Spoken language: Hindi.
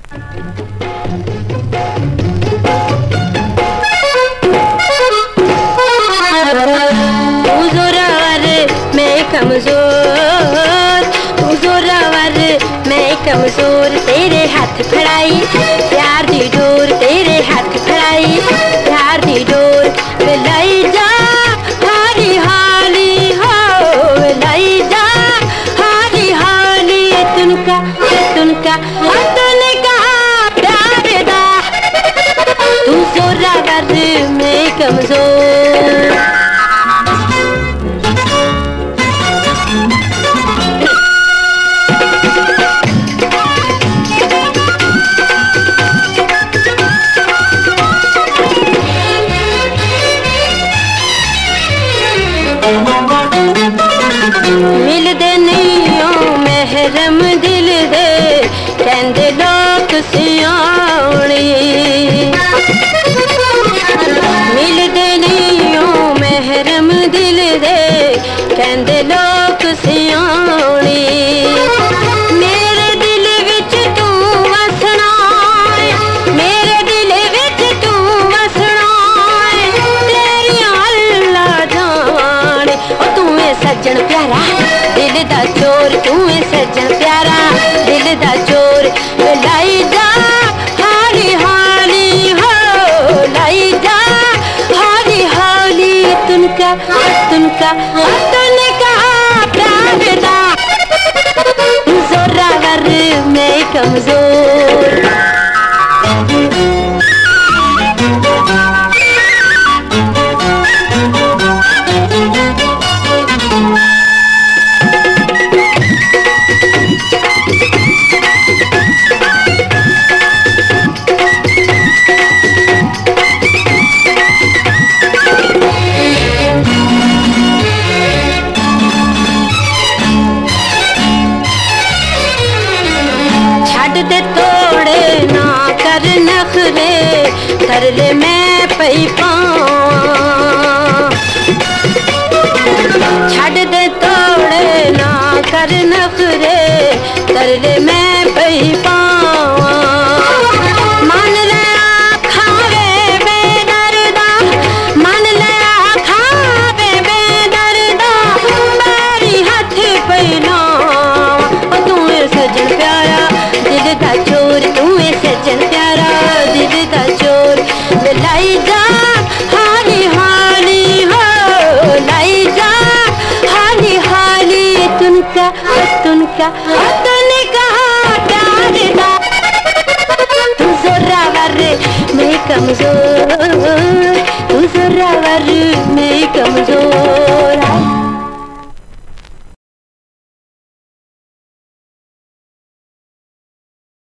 कमजोर, तू जोरावर मैं कमजोर, तेरे हाथ फड़ाई प्यार दी डोर, तेरे हाथ फड़ाई प्यार दी डोर, लाई जा हाली हाली हो, लाई जा हाली हाली, तुनका तुनका तुनका प्यार दा, तू जोरावर मैं कमजोर। मिलदे नहीं ओ महरम दिल दे, कहंदे लोक सियाणी, मिलदे नहीं ओ महरम दिल दे, कहंदे लोक सियाणी, मेरे दिल विच तू वसना है, मेरे दिल विच तू वसना है, तेरियां अल्लाह जाने, ओ तू है सज्जन प्यारा दिल दा चोर, तू है सज्जन प्यारा दिल दा चोर, लाई जा हाली हाली हो, लाई जा हाली हाली, तुनका तुनका तुनका प्यार दा, जोरावर मैं कमजोर। दे तोड़े ना कर नखरे, कर ले मैं पई पावां, छड़ दे तोड़े ना कर नखरे, कर ले मैं पई पावां, मन ले आखावे बेदर्दा, मन ले आखावे बेदर्दा, मेरी हथ पई लावां, तू सजन प्यारा दिल दा चोर, तू है सज्जन प्यारा दिल दा चोर, लाई जा हाली हाली हो, लाई जा हाली हाली, तुनका तुनका तुनका प्यार दा, तू जोरावर मैं कमजोर, तू जोरावर मैं कमजोर।